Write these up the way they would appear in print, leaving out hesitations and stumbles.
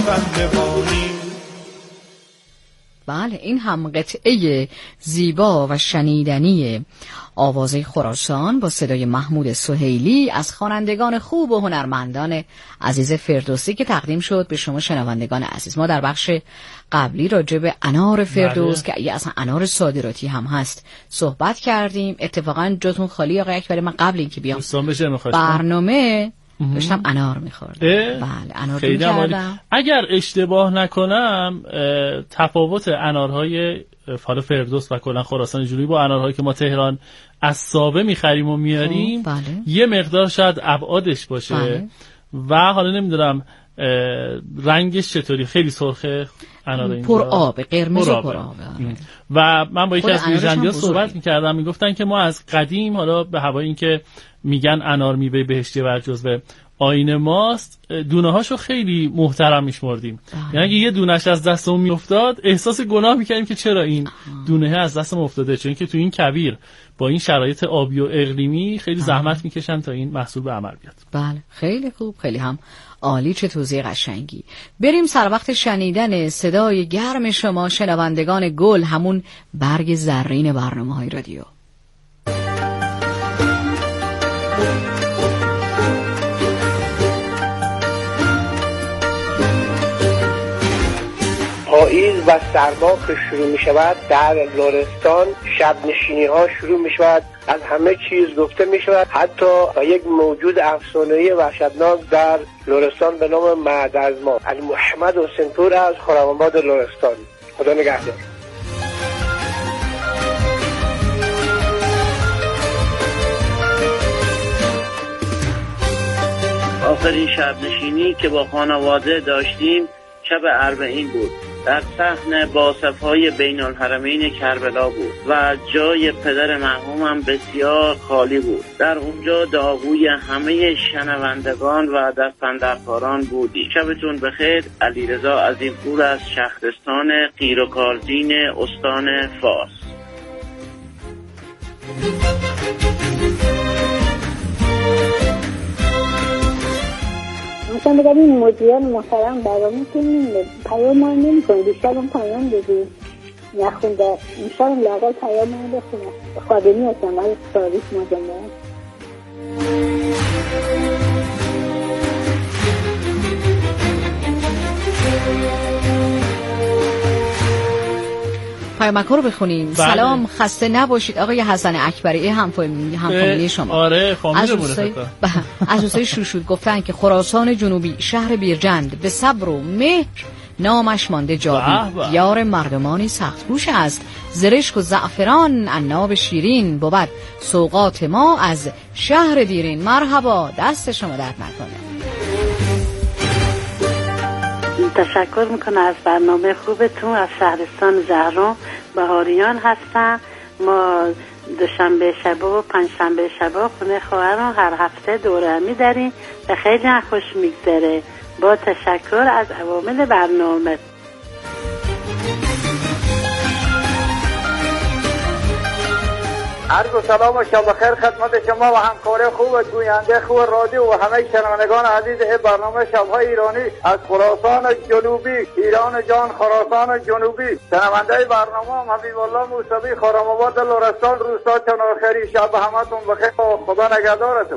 پهلوانی. بله، این هم قطعه زیبا و شنیدنی آوازه خراسان با صدای محمود سهیلی از خوانندگان خوب و هنرمندان عزیز فردوسی که تقدیم شد به شما شنوندگان عزیز. ما در بخش قبلی راجع به انار فردوس که اصلا انار صادراتی هم هست صحبت کردیم. اتفاقا جاتون خالی آقای اکبری، من قبل اینکه بیام برنامه داشتم انار می‌خوردم. بله، انار کردم. اگر اشتباه نکنم تفاوت انارهای فال فردوس و کلا خراسان جنوبی با انارهایی که ما تهران از سابه می‌خریم و میاریم بله. یه مقدار شاید ابعادش باشه. بله. و حالا نمیدونم رنگش چطوری، خیلی سرخه انار اینجا، پر آب، قرمز و پر آب. و من با یکی از بیژندی‌ها صحبت می‌کردم، میگفتن که ما از قدیم حالا به هوای این که میگن انار میوه بهشتی و جزو آیین ماست، دونه‌هاشو خیلی محترم میشمردیم. یعنی اگه یه دونه‌اش از دستمون میافتاد احساس گناه می‌کردیم که چرا این دونه از دستمون افتاده، چون که تو این کویر با این شرایط آبی و اقلیمی خیلی زحمت میکشن تا این محصول به عمل بیاد. بله، خیلی خوب، خیلی هم عالی، چه توضیح قشنگی. بریم سر وقت شنیدن صدای گرم شما شنوندگان گل، همون برگ زرین برنامه‌های رادیو. پاییز و سرما که شروع می شود در لرستان شب نشینی ها شروع می شود، از همه چیز گفته می شود، حتی یک موجود افسانه‌ای وحشتناک در لرستان به نام معدزما محمد حسین پور از خرم‌آباد لرستان. خدا نگهدار. آخرین شب نشینی که با خانواده داشتیم شب اربعین بود. در صحن باصف‌های بین الحرمین کربلا بود و جای پدر مرحومم بسیار خالی بود. در اونجا دعاگوی همه شنوندگان و دست‌اندرکاران بودی. شبتون بخیر. علیرضا عظیمپور از شهرستان قیر و کارزین استان فارس. مثلا بگم این مدیران محترم برامون که پیام ما نمی‌کنه، بیشتر اون پیام بدید نخونده میشارم لاغل پیام ما بخونه خادمی هستم ولی تاریخ مجموعه. پیامک رو بخونیم. بله. سلام، خسته نباشید آقای حسن اکبری، همفامیلی شما. آره، فامیلمونه. از دوستای شوشود گفتن که خراسان جنوبی شهر بیرجند به صبر و مهر نامش مانده جاوی، یار مردمانی سخت گوش است، زرشک و زعفران عناب شیرین بود سوغات ما از شهر دیرین. مرحبا، دست شما درد نکنه. تشکر میکنم از برنامه خوبتون. از شهرستان زهرا بهاریان هستم. ما دوشنبه شبا و پنجشنبه شبا خونه خواهران هر هفته دوره همی داریم و خیلی خوش میگذره. با تشکر از عوامل برنامه. عرض و سلام و شب بخیر خدمت شما و همکار خوب گوینده خوب رادیو و همه شنوندگان عزیز برنامه شب‌های ایرانی از خراسان جنوبی. ایران جان، خراسان جنوبی. شنونده برنامه حبیب الله موسوی، خرم‌آباد لرستان، روستا چنارخیری. شب همتون بخیر و خدا نگهدارتون.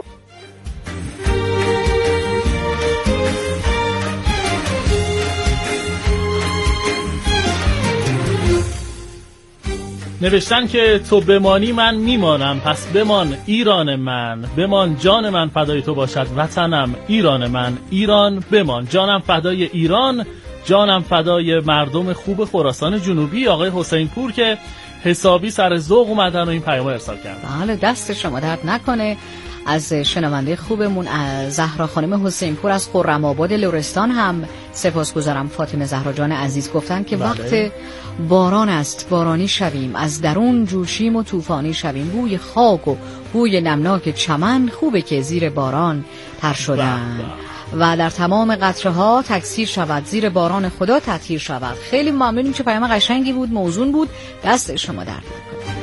نوشتن که تو بمانی من میمانم، پس بمان ایران من، بمان جان من فدای تو باشد وطنم ایران من، ایران بمان، جانم فدای ایران، جانم فدای مردم خوب خراسان جنوبی. آقای حسین پور که حسابی سر ذوق اومدن و این پیام ارسال کردن. بله، دست شما درد نکنه. از شنونده خوبمون زهرا خانم حسین پور از خرم‌آباد لرستان هم سپاسگزارم. فاطمه زهرا جان عزیز گفتن که بله. وقت باران است بارانی شویم، از درون جوشیم و طوفانی شویم، بوی خاک و بوی نمناک چمن خوبه که زیر باران تر شدن و در تمام قطره ها تکثیر شود، زیر باران خدا تطهیر شود. خیلی ممنونیم، چه پیام قشنگی بود، موزون بود. دست شما درد نکنه.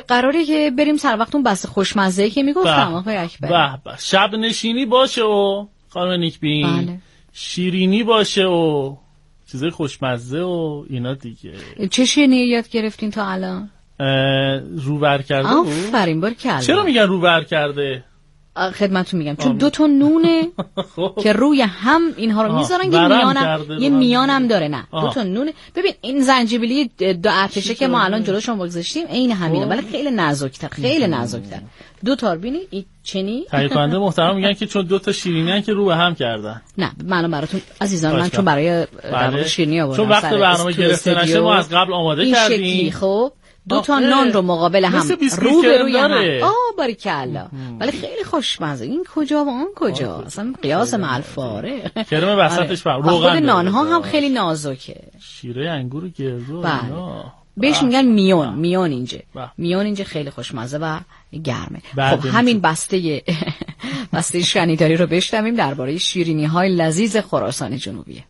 قراره که بریم سر وقتون بس خوشمزه که میگفتم آقای اکبر. شب نشینی باشه و خانم نیکبین. بله. شیرینی باشه و چیزای خوشمزه و اینا دیگه. چه شیرینی یاد گرفتین تا الان؟ روبر کرده. آفرین بارکلا. چرا میگن روبر کرده؟ خدمتتون میگم چون 2 تا نونه که روی هم اینها رو میذارن، یه میانم داره. نه 2 تا نونه. ببین این زنجبیلی 2 ارتشه که ما الان جلوشون بگذاشتیم عین همینه، ولی خیلی نازک‌تر، خیلی نازک‌تر. 2 تا بینی این چنی تهیه کننده محترم میگن که چون 2 تا شیرینی که رو به هم کردن. نه من براتون عزیزان، من چون برای شیرینی آوردم، چون وقت برنامه گرفته نشه ما از قبل آماده کردیم. خب 2 تا نان رو مقابل هم رو به روی هم. باریکلا. ولی خیلی خوشمزه. این کجا و اون کجا؟ اصلا قیاس مع الفارق. کرم وسطش روغن. خود نان ها هم خیلی نازکه. شیره انگور گردو. بهش میگن میون اینجا. میون اینجا خیلی خوشمزه و گرمه. خب همین بسته شنیداری رو بشنویم درباره شیرینی های لذیذ خراسان جنوبی.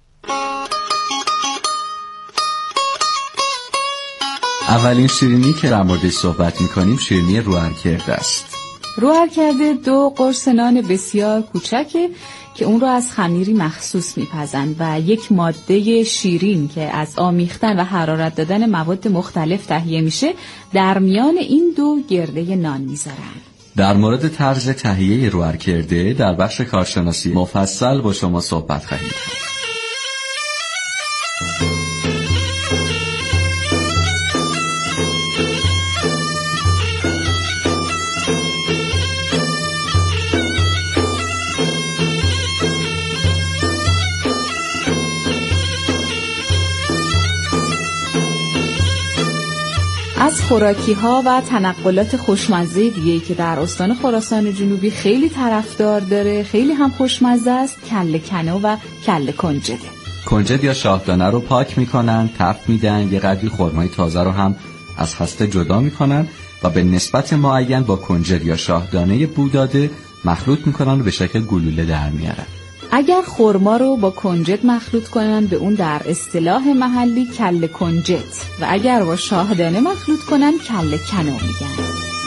اولین شیرینی که در موردش صحبت میکنیم شیرینی روحرکرده است. روحرکرده 2 قرص نان بسیار کوچکه که اون رو از خمیری مخصوص میپزن و یک ماده شیرین که از آمیختن و حرارت دادن مواد مختلف تهیه میشه در میان این 2 گرده نان میذارن. در مورد طرز تهیه روحرکرده در بخش کارشناسی مفصل با شما صحبت خواهیم کرد. از خوراکی ها و تنقلات خوشمزه دیگه که در استان خراسان جنوبی خیلی طرفدار داره، خیلی هم خوشمزه است، کله کنو و کله کنجده. کنجد یا شاهدانه رو پاک میکنن، تفت میدن، یه قدری خرمای تازه رو هم از هسته جدا میکنن و به نسبت معین با کنجد یا شاهدانه بوداده مخلوط میکنن و به شکل گلوله در میارن. اگر خرما رو با کنجد مخلوط کنن به اون در اصطلاح محلی کله کنجد و اگر با شاهدانه مخلوط کنن کله کنو میگن.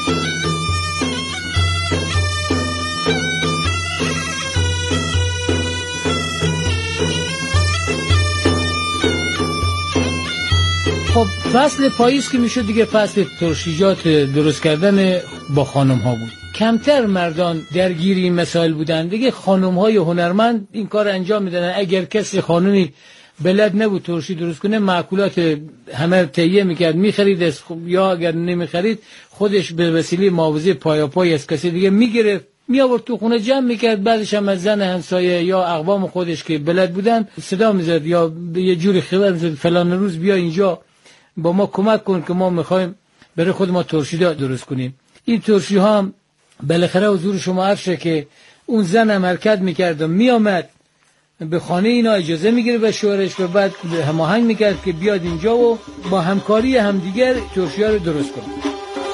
خب فصل پاییز که میشد دیگه فصل ترشیجات درست کردن با خانم ها بود. کمتر مردان درگیری این مسائل بودن دیگه. خانم های هنرمند این کار انجام میدن. اگر کسی خانومی بلد نبود ترشی درست کنه، معکولات همه تهیه میکرد میخرید، یا اگر نمیخرید خودش به وسیله معاوضه پای از کسی دیگه میگرفت می آورد تو خونه جمع میکرد. بعدش هم از زن همسایه یا اقوام خودش که بلد بودن صدا میزد یا یه جوری خبر میزد فلان روز بیا اینجا با ما کمک کن که ما میخوایم برای خود ما ترشی درست کنیم. این ترشی ها هم بالاخره حضور شما عرشه که اون زن هم حرکت میکرد و میامد به خانه اینا اجازه میگیره به شوهرش و بعد هماهنگ میکرد که بیاد اینجا و با همکاری همدیگر ترشی ها رو درست کنیم.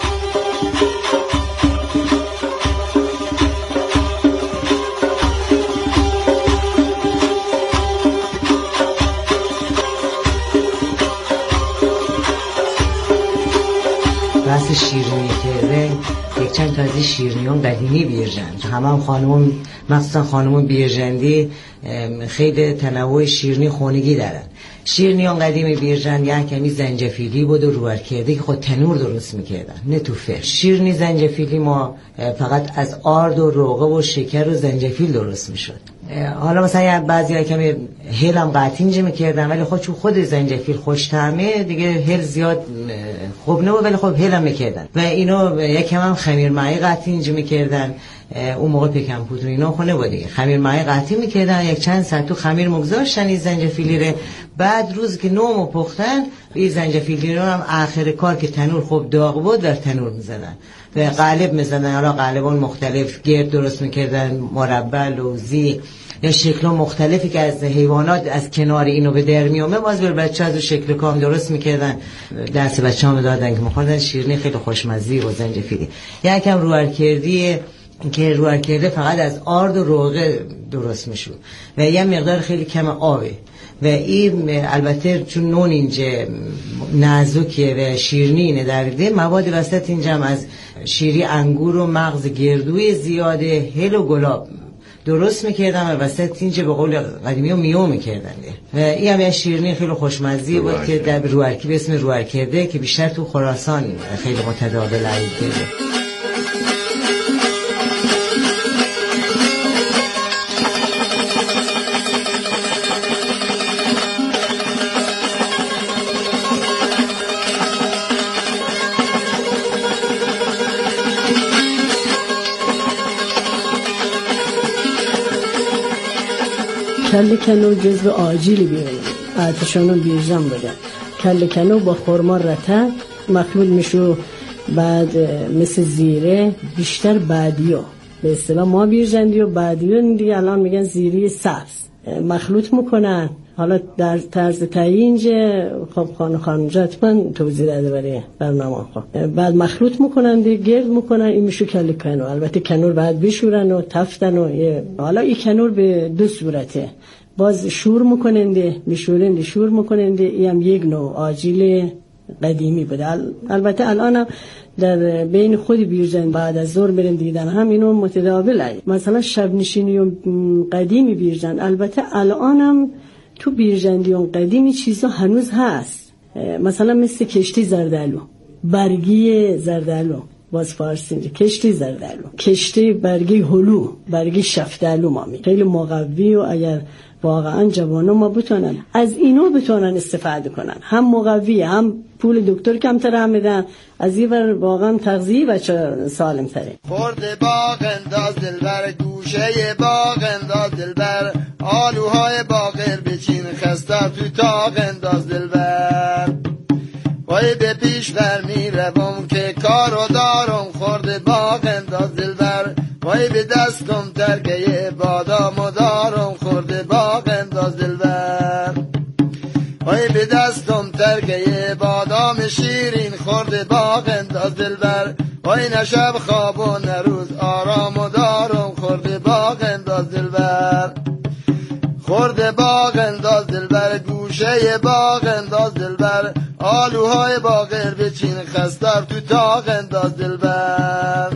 بحث شیرینی کرده یک چند تا از شیرینیان قدیمی بیرجند، هم خانمون مخصوصا خانمون بیرجندی خیلی تنوع شیرینی خونگی دارن. شیرینیان قدیمی بیرجند یه کمی زنجفیلی بود و روحرکرده که خود تنور درست میکردن نه تو فرش. شیرینی زنجفیلی ما فقط از آرد و روغه و شکر و زنجفیل درست میشد. حالا مثلا بعضی کمی هل هم قطعی اینجا میکردن ولی خود چون خود زنجفیل خوش طعمه دیگه هل زیاد خوب نبود ولی خب هل هم میکردن و اینو یکم هم خمیر ماهی قطعی اینجا میکردن. اون موقع پکن پودر اینا خونه بود دیگه. خمیر ماهی قطعی میکردن، یک چند ساعت تو خمیر مگذاشتن این زنجفیلی رو. بعد روز که نومو پختن این زنجفیلی رو هم آخر کار که تنور خوب داغ بود در تنور میزدن و قالب میزدن. حالا قالبان مختلف گرد درست میکردن، مربع، لوزی یا شکل‌ها مختلفی که از حیوانات از کنار اینو به در میومه باز بر بچه از شکل کام درست میکردن دست بچه‌ها میدادن که می‌خوردن. شیرینی خیلی خوشمزه و زنجفیلی. یکم روحرکردی که روحرکرده فقط از آرد و روغه درست میشود و یه مقدار خیلی کم آبه و این البته چون نون اینجا نازکه و شیرینه در ده، مواد وسط اینجا هم از شیری انگور و مغز گردوی زیاده، هل و گلاب درست میکردن و وسط اینجا به قول قدیمی ها میو میکردن و این هم یه شیرینی خیلی خوشمزی بود که در روارکی به اسم روارکرده که بیشتر تو خراسان خیلی متداول عید. کله کنو جزو آجیلی بیرون آتشانو بیرزن بوده. کله کنو با خورما رتق مخلوط میشو، بعد مثل زیره بیشتر بادیو به اصطلاح ما بیرزندی و بادیو دیگه الان میگن زیره سبز مخلوط میکنن. حالا در طرز تایینجه خب خانم حتما توضیح داده برای برنامه. خب بعد مخلوط میکنن دیگه گرد میکنن، این میشه کله کنو. البته کنور بعد بشورن و تفتن و حالا این کنور به دو صورته، باز شور میکنن ده میشورن شور میکنن ده. این هم یک نوع آجیل قدیمی بوده. البته الان در بین خود بیرزن بعد از ظهر بریم دیدن هم اینو متداول. مثلا شب نشینی و قدیمی بیرزن، البته الان هم تو بیرجندیون قدیمی چیزا هنوز هست، مثلا مثل کشتی زردالو، برگی زردالو، باز فارسی کشتی زردالو، کشتی برگی هلو، برگی شفتالو مامی، خیلی مقوی و اگر واقعا جوانا ما بتونن از اینو بتونن استفاده کنن، هم مقوی هم پول دکتر کمتر هم میدن، از این ور واقعا تغذیه بچه سالم تره. خورد باغ انداز دلبر، گوشه باغ انداز دلبر، آلوهای باغر بچین خسته تو تاق انداز دلبر. وای به پیش بر میروم که کارو دارم، خورد باغ انداز دلبر. وای به دستم ترکه بادامو دارم، خورد باغ انداز دلبر. وای به دستم ترکه بادام شیرین، خورد باغ انداز دلبر. وای نه شب خواب و نه روز آرامو دارم، خورد باغ انداز دلبر. خورد باغ انداز دلبر، گوشه باغ انداز دلبر، آلوهای باغر بچین خستر تو تاق انداز دلبر.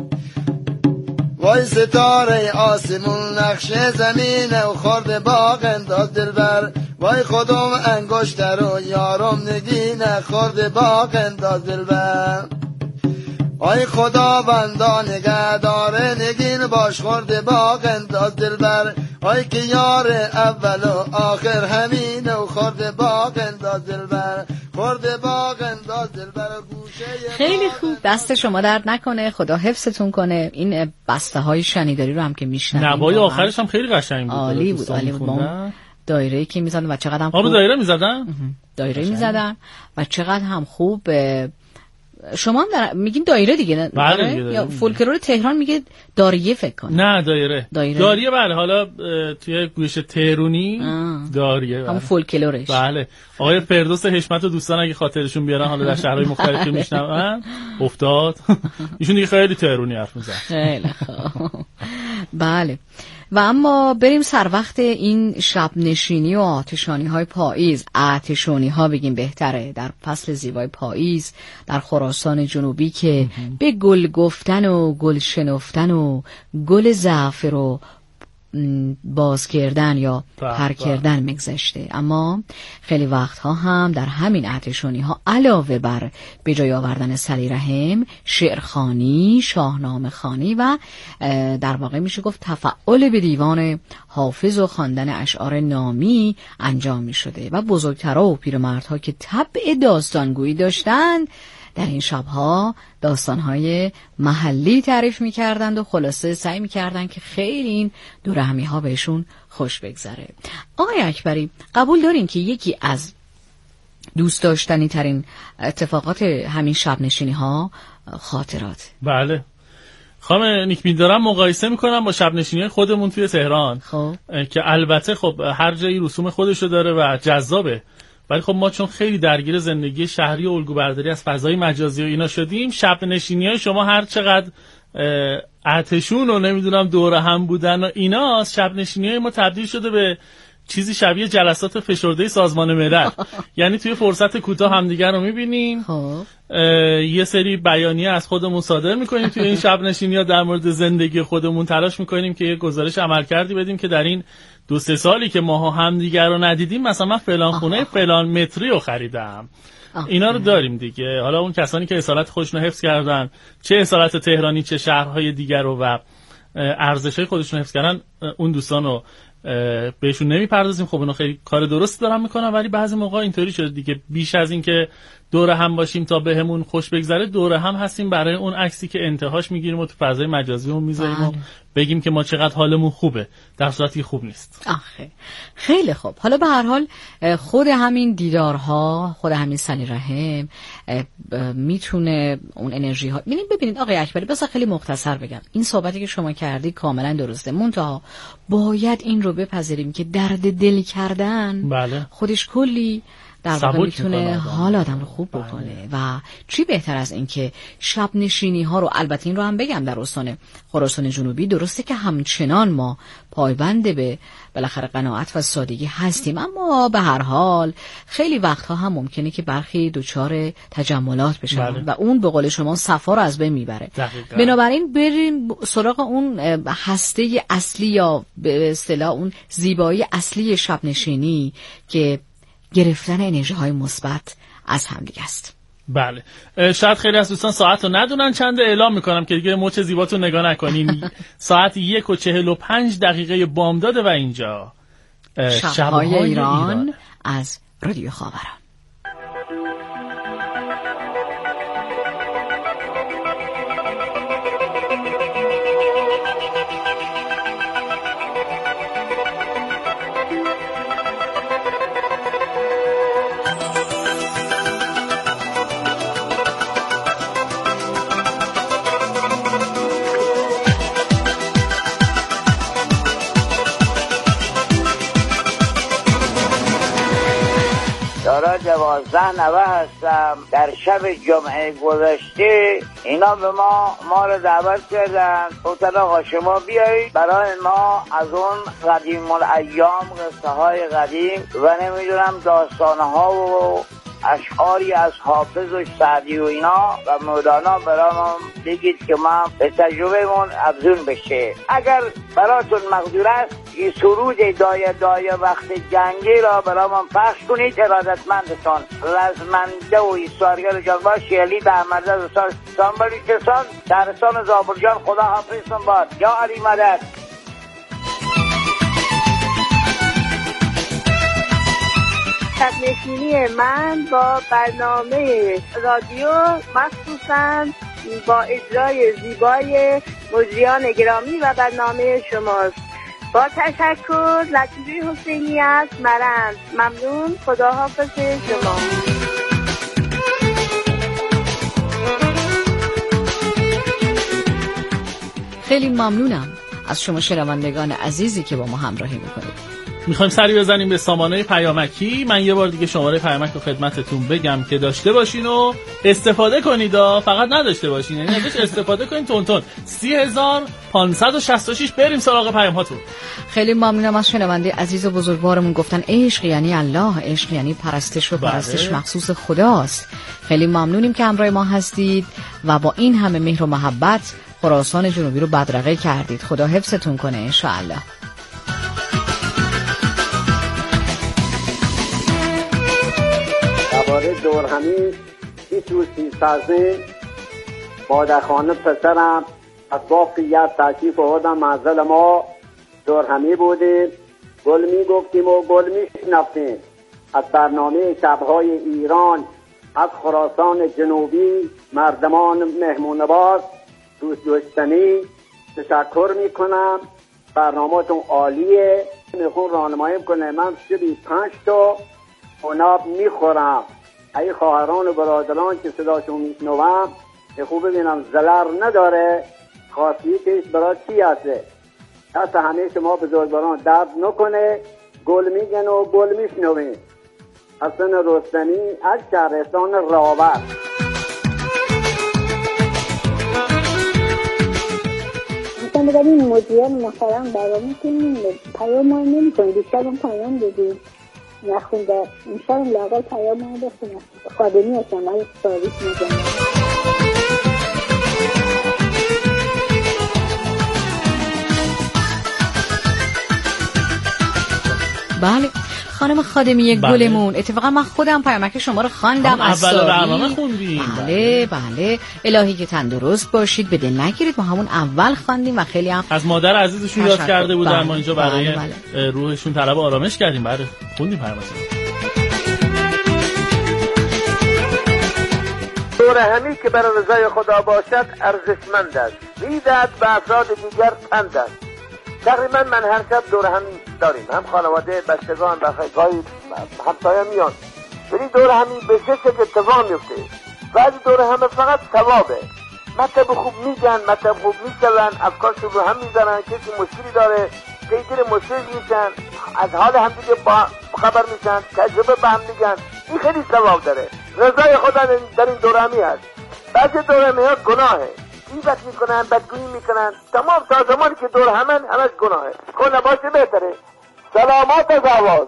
وای ستاره آسمون نقش زمینه و خورد باغ انداز دلبر. وای خودم انگشتر و یارم نگینه، خورد باغ انداز دلبر. وای خدا بندا نگه داره نگین باش، خورد باغ انداز دلبر. وای که یار اول و آخر همینه و خورد باغ انداز دلبر. خورد باغ انداز دلبر گوشه. خیلی خوب، دست شما درد نکنه، خدا حفظتون کنه. این بسته های شنیداری رو هم که میشنویم، نوای آخرش هم خیلی قشنگ بود، عالی بود، عالی بود. دایره‌ای که میزدن و چقدر هم خوب دایره میزدن، دایره میزدن و چقدر هم خوب. شما هم میگین دایره دیگه، بله، یا فولکلور تهران میگه داریه فکر کنم. نه دایره. داریه بله، حالا توی گوش تهرونی داریه همون فولکلورش. بله، آقای فردوس حشمت و دوستان اگه خاطرشون بیارن حالا در شهرهای مختلفی میشنون افتاد ایشون دیگه خیلی تهرونی حرف میزنن. خیلی خوب. بله، و اما بریم سر وقت این شب نشینی و آتشانی های پاییز، آتشانی ها بگیم بهتره، در فصل زیبای پاییز در خراسان جنوبی که به گل گفتن و گل شنفتن و گل زعفر و باز کردن یا پر کردن میگذشته. اما خیلی وقتها هم در همین آتشانی ها علاوه بر به جای آوردن صلی رحم، شعرخوانی، شاهنامه خوانی و در واقع میشه گفت تفعال به دیوان حافظ و خواندن اشعار نامی انجام میشده و بزرگترها و پیرمردها که طبع داستانگویی داشتند در این شبها داستانهای محلی تعریف میکردند و خلاصه سعی میکردند که خیلی این دور همی ها بهشون خوش بگذره. آقای اکبری، قبول دارین که یکی از دوست داشتنی ترین اتفاقات همین شب نشینی ها خاطرات؟ بله خانم نیکبین، دارم مقایسه میکنم با شب نشینی خودمون توی تهران. خب که البته خب هر جایی رسوم خودشو داره و جذابه، ولی خب ما چون خیلی درگیر زندگی شهری و الگو برداری از فضای مجازی و اینا شدیم، شب نشینی‌های شما هر چقدر آتشون و نمیدونم دور هم بودن و اینا، شب نشینی‌های ما تبدیل شده به چیزی شبیه جلسات فشرده سازمان ملل. یعنی توی فرصت کوتاه همدیگر رو میبینیم، یه سری بیانیه از خودمون صادر میکنیم توی این شب نشینی‌ها در مورد زندگی خودمون، تلاش میکنیم که یه گزارش عملکردی بدیم که در این 2-3 سالی که ماها همدیگر رو ندیدیم، مثلا من فلان خونه فلان متری رو خریدم. اینا رو داریم دیگه. حالا اون کسانی که اصالت خودشون رو حفظ کردن، چه اصالت تهرانی چه شهرهای دیگر رو و ارزش‌های خودشون حفظ کردن، اون دوستان رو بهشون نمیپردازیم. خب اونا خیلی کار درستی دارن میکنن، ولی بعضی موقع اینطوری شده دیگه، بیش از این که دور هم باشیم تا بهمون خوش بگذره، دور هم هستیم برای اون عکسی که انتهاش میگیریم و تو فضای مجازیمون میذاریم و بگیم که ما چقدر حالمون خوبه، در صورتی خوب نیست. آخه خیلی خوب. حالا به هر حال خود همین دیدارها، خود همین صله رحم میتونه اون انرژی ها. ببینید آقای اکبری، بس خیلی مختصر بگم، این صحبتی که شما کردی کاملا درسته، منتها باید این رو بپذیریم که درد دل کردن خودش کلی در واقع میتونه حال آدم رو خوب بکنه. و چی بهتر از این که شب نشینی ها رو، البته این رو هم بگم در استان خراسان جنوبی درسته که همچنان ما پایبند به بالاخره قناعت و سادگی هستیم، اما به هر حال خیلی وقتها هم ممکنه که برخی دچار تجملات بشن و اون به قول شما صفا رو از بین میبره. بنابراین بریم سراغ اون هسته اصلی یا به اصطلاح اون زیبایی اصلی شب نشینی که گرفتن انرژی های مثبت از هم دیگه است. بله، شاید خیلی از دوستان ساعت رو ندونن چنده، اعلام میکنم که دیگه مچ زیباتون نگاه نکنین. ساعت 1:45 بامداده و اینجا شب‌های ایران از رادیو خاوران. دارا 12 نوه هستم. در شب جمعه گذشته اینا به ما رو دعوت کردن، گفتن آقا شما بیایید برای ما از اون قدیم الایام، قصه های قدیم و نمیدونم داستانه ها و اشعاری از حافظ و سعدی و اینا و مولانا برام بگید که ما به تجربهمون افزون بشه. اگر براتون مقدور است این سرود دایه وقت جنگی را برام پخش کنید. ارادتمندتون رزمنده و ایثارگر جانباش شیلی در مرزد استان بلوچستان شهرستان زابلجان. خدا حافظتون باد. یا علی مدد. شب نشینی من با برنامه رادیو مخصوصاً با اجرای زیبای مجریان گرامی و برنامه شماست. با تشکر، لطیفه حسینی از مرند. ممنون. خداحافظ شما. خیلی ممنونم از شما شنوندگان عزیزی که با ما همراهی میکنید. میخوایم سری بزنیم به سامانه پیامکی. من یه بار دیگه شماره پیامک رو خدمتتون بگم که داشته باشین و استفاده کنید، فقط نداشته باشین، یعنی ازش استفاده کنید. تون 30566. بریم سراغ پیام هاتون. خیلی ممنونم از شنونده عزیز و بزرگوارمون. گفتن عشق یعنی الله، عشق یعنی پرستش و پرستش مخصوص خداست. خیلی ممنونیم که همراه ما هستید و با این همه مهر و محبت خراسان جنوبی رو بدرقه کردید. خدا حفظتون کنه ان شاء الله. دورهمی 23 سازه مادر خانم پسرم از واقعیت تشریف آوردن منزل ما. دورهمی بودیم، گل می گفتیم و گل می شنفتیم. از برنامه شبهای ایران از خراسان جنوبی مردمان مهمونواز دوست داشتنی تشکر می کنم. برنامه‌تون عالیه. میخون راهنمایی کنه. من شبی 5 تا اوناب میخورم. ای خواهران و برادران که صداشون میشنوم که خوب ببینم زلر نداره، خاصیتش برای چی هسته. دست همه شما بزرگواران درد نکنه. گل میگن و گل میشنوین. حسن رستمی از شهرستان راوت. میتونم این مدیران محترم برامون که پیام ما نمی‌کنید، بیشتر اون پیام بدید نخونده میشم لاغل پیام ما بخونم. خادمی هستم ولی تاریخ میگم. بله خانم خادمی گلمون، اتفاقا من خودم پیامک شما رو خواندم از اول برنامه خوندیم. بله الهی که تندرست باشید، به دل نگیرید، ما همون اول خواندیم و خیلی هم از مادر عزیزشون یاد کرده بودن. ما اینجا برای روحشون طلب آرامش کردیم. بله خوندیم پیامک. دور همی که بر رضای خدا باشد ارزشمند است، میدهد به افراد دیگر پند است. تقریبا من هر شب دور همی داریم، هم خانواده، بچگان و گاهی همسایه میان، ولی دور همی به چه اتفاق میفته. بعضی دور همه فقط ثوابه، مطلب خوب میگن، مطلب خوب میشون، افکارشون رو هم میزنن، کسی مشکلی داره پیگیر مشکل میشن، از حال همدیگه خبر میشن، تجربه به هم میگن. این خیلی ثواب داره. رضای خدا در این دور همی هست. بعضی دور همی ها گناهه، غیبت میکنن، بدگویی میکنن، تمام تا زمانی که دور همن همش گناهه. کن نباشه بهتره. سلامات از آواز.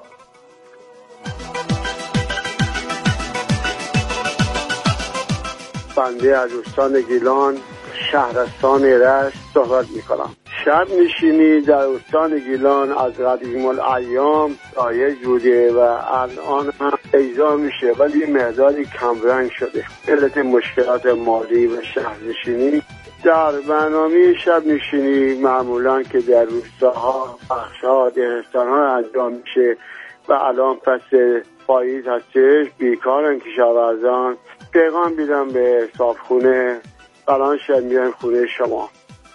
بنده از استان گیلان شهرستان رشت صحبت میکنم. شب نشینی در استان گیلان از قدیم الایام رایج بوده و الان هم اجرا میشه، ولی مقداری کمرنگ شده علت مشکلات مالی و شهر نشینی. در برنامه شب نشینی معمولا که در روستاها، بخش‌ها، دهستان‌ها انجام میشه و الان پس پاییز هستش، بیکارن کشاورزان، پیغام میدم به صابخونه الان شب میرن خونه شما.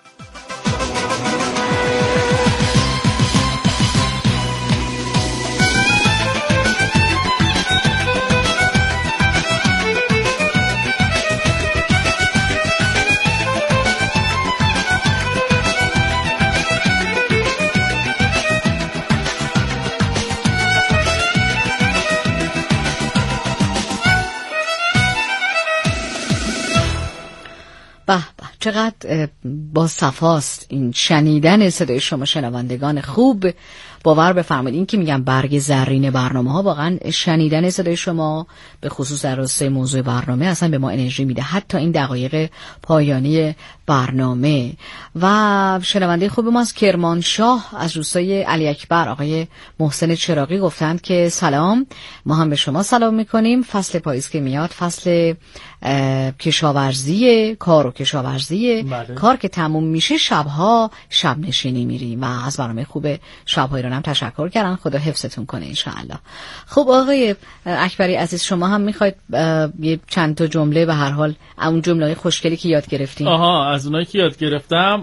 به چقدر با صفاست این شنیدن صدای شما شنوندگان خوب. باور بفرمایید این که میگم برگ زرین برنامه ها، واقعا شنیدن صدای شما به خصوص در راسته موضوع برنامه اصلا به ما انرژی میده، حتی این دقایق پایانی برنامه. و شنونده خوب ما از کرمانشاه از روستای علی اکبر آقای محسن چراغی گفتند که سلام، ما هم به شما سلام میکنیم. فصل پاییز که میاد فصل کشاورزی، کار و کشاورزی. بله. کار که تموم میشه شبها شب نشینی میریم و از برنامه خوب شبهای رو هم تشکر کردن. خدا حفظتون کنه انشاءالله. خب آقای اکبری عزیز، شما هم میخواید یه چند تا جمله به هر حال اون جمله خوشگلی که یاد گرفتین؟ از اونایی که یاد گرفتم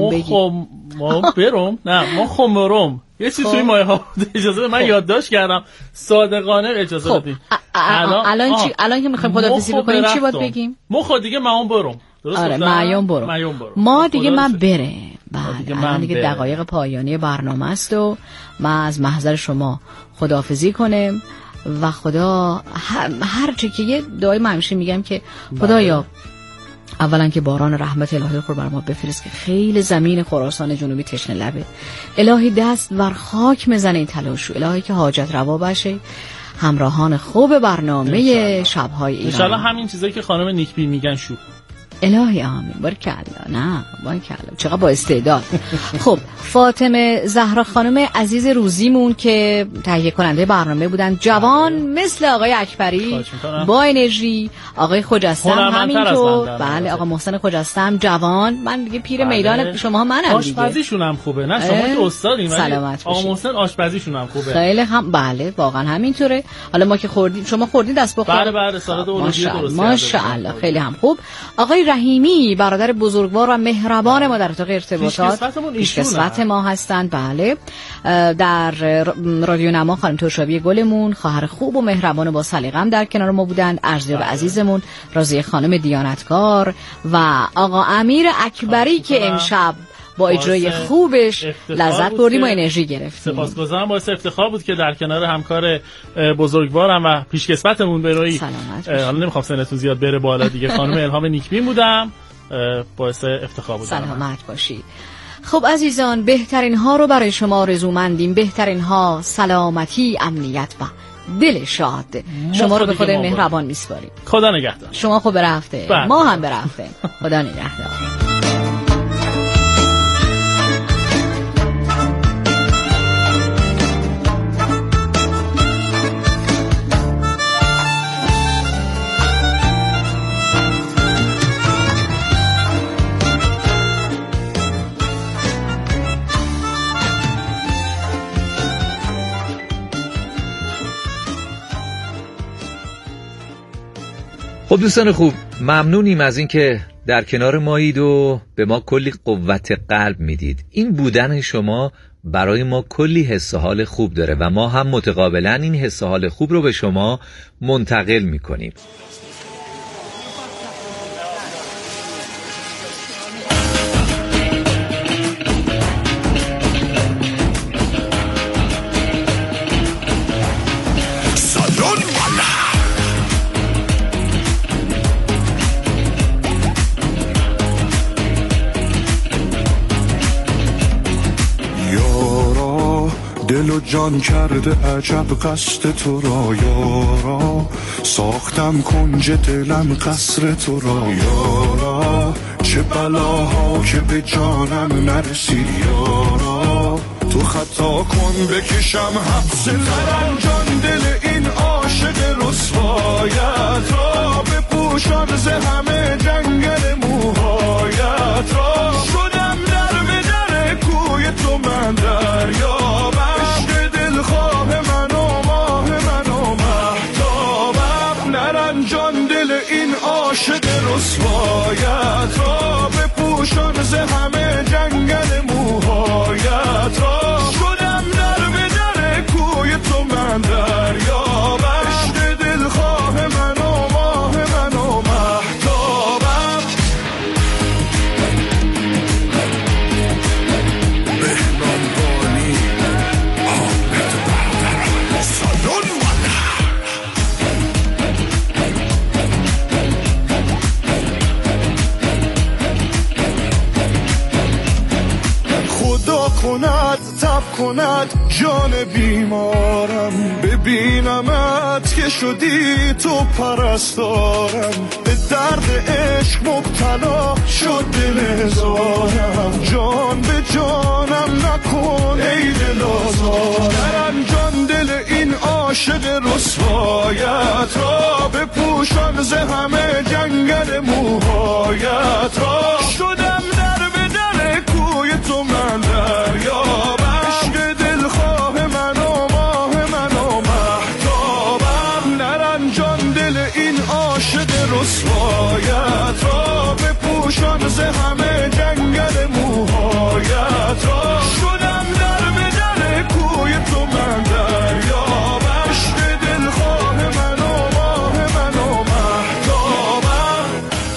مخمرم یه چیزی توی مایه ها بود. اجازه من یادداشت کردم صادقانه، اجازه بدید. الان که میخوایم خداحافظی بکنیم چی باید بگیم؟ دیگه معون برم. آره معیون برم. ما دیگه من بره. بله دیگه دقایق پایانی برنامه است و من از محضر شما خداحافظی کنم و خدا هر چی که یه دعای من همیشه میگم که خدایا اولا که باران رحمت الهی رو بر ما بفرست که خیلی زمین خراسان جنوبی تشنه لبه. الهی دست بر خاک مزنه این تلاشو، الهی که حاجت روا باشه همراهان خوب برنامه شب‌های ایران. ان شاء الله همین چیزایی که خانم نیکبی میگن شو. الهی آمین. بارکالله. نه بارکالله، چقدر با استعداد. خب فاطمه زهرا خانم عزیز روزیمون که تهیه کننده برنامه بودن، جوان مثل آقای اکبری با انرژی، آقای خجسته هم همینطور. بله آقا محسن خجسته هم جوان. من دیگه پیر میدان شما منم دیگه. آشپزیشون هم خوبه. نه شما که استادین ولی آقا محسن آشپزیشون هم خوبه. خیلی هم بله واقعا همینطوره. حالا ما که خوردیم، شما خوردین دست بخور. بله سالاد اولویه درست. ماشاءالله خیلی هم خوب. آقای رحیمی برادر بزرگوار و مهربان ما در اتاق ارتباطات پیشکسوت ما هستند. بله در رادیو نما خانم توشابی گلمون خواهر خوب و مهربان با سلیقه‌ام در کنار ما بودند. ارزیاب عزیزمون راضیه خانم دیانتکار و آقا امیر اکبری که امشب با اجرای خوبش لذت بردیم و انرژی گرفتیم. سپاسگزارم، باعث افتخار بود که در کنار همکار بزرگوارم و پیشکسوتمون به نوعی، حالا نمیخوام سنتون زیاد بره بالا دیگه، خانم الهام نیکبین بودم. باعث افتخار بود. سلامت باشید. خب عزیزان، بهترین ها رو برای شما آرزومندیم. بهترین ها سلامتی، امنیت و دل شاد. شما رو به خدای مهربان میسپاریم. خدا نگهدار. شما خوب برفته، ما هم برفته. خدا نگهدار. خب دوستان خوب، ممنونیم از اینکه در کنار مایید و به ما کلی قوت قلب میدید. این بودن شما برای ما کلی حس و حال خوب داره و ما هم متقابلا این حس و حال خوب رو به شما منتقل میکنیم. دل و جان کرده عجب قصد تو را یارا، ساختم کنج دلم قصر تو را یارا، چه بلاها که به جانم نرسی یارا، تو خطا کن بکشم حبس ترم جان دل این عاشق رسوایت را، بپوشان ز همه جنگل موهایت را، شدم در به در کوی تو من دریا، عاشق رسوایت را، بپوشان ز همه جنگل موهایت را، شدم در به در کوی تو من دریا، عشق دلخواه من و ماه من و مهتابم، بهنام بانی حامد برادر سالون کند تب کند جان بیمارم، ببینمت که شدی تو پرستارم، به درد عشق مبتلا شد دل هزارم، جان به جانم نکن ای دل آزارم، جان دل این عاشق رسوایت را، بپوشان ز همه جنگل موهایت را، شدم در به در کوی تو من دریا، عشق دلخواه من و ماه من و مهتابم، نرنجان دل این عاشق رسوایت را، بپوشان ز همه جنگل موهایت را، شدم در به در کوی تو من دریا، عشق دلخواه من و ماه من و مهتابم.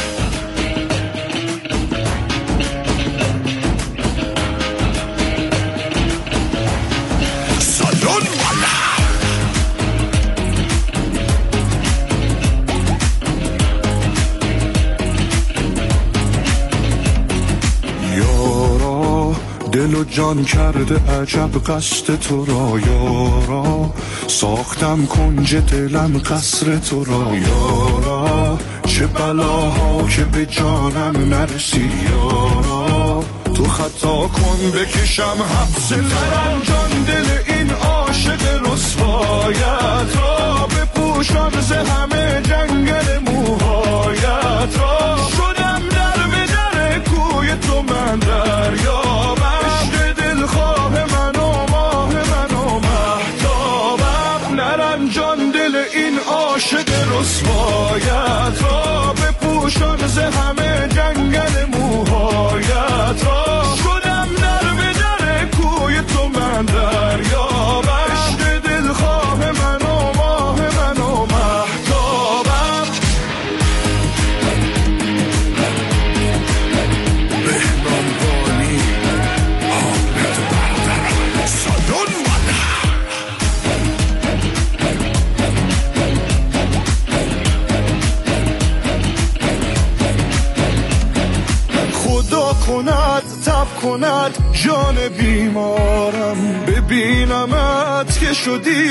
دل و جان کرده عجب قصد تو را یارا، ساختم کنج دلم قصر تو را یارا، چه بلاها که به جانم نرسی یارا، تو خطا کن بکشم حبس ترم جان دل این عاشق رسوایت را، بپوشان ز همه جنگل موهایت را، شدم در به در کوی تو من دریا، عاشق رسوایت را، بپوشان ز همه جنگل موهایت را، شدم در به در کوی تو من دریا، عشق دلخواه من و ماه من و مهتابم، بهنام بانی حامد برادر سالون کند تب کند جان بیمارم. ببینمت که شدی